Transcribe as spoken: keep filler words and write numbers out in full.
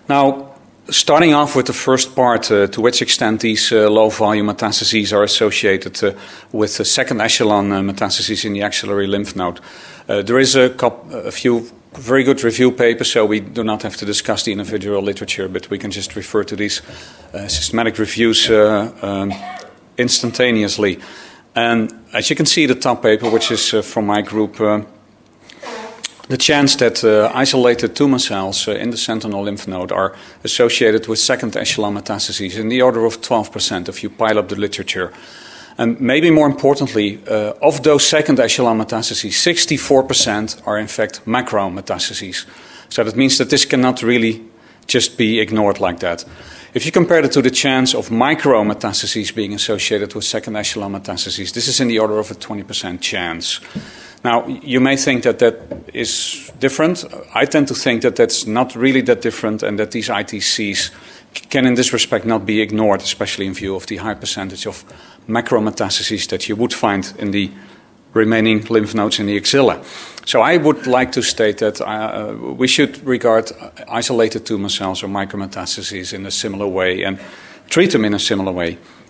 Now, starting off with the first part, uh, to which extent these uh, low-volume metastases are associated uh, with the second echelon uh, metastases in the axillary lymph node. Uh, there is a, a few very good review papers, so we do not have to discuss the individual literature, but we can just refer to these uh, systematic reviews uh, um, instantaneously. And as you can see, the top paper, which is uh, from my group, uh, the chance that uh, isolated tumor cells uh, in the sentinel lymph node are associated with second echelon metastases in the order of twelve percent if you pile up the literature. And maybe more importantly, uh, of those second echelon metastases, sixty-four percent are in fact macro metastases. So that means that this cannot really just be ignored like that. If you compare it to the chance of micro metastases being associated with second echelon metastases, this is in the order of a twenty percent chance. Now, you may think that that is different. I tend to think that that's not really that different and that these I T Cs can in this respect not be ignored, especially in view of the high percentage of macrometastases that you would find in the remaining lymph nodes in the axilla. So I would like to state that uh, we should regard isolated tumor cells or micrometastases in a similar way and treat them in a similar way.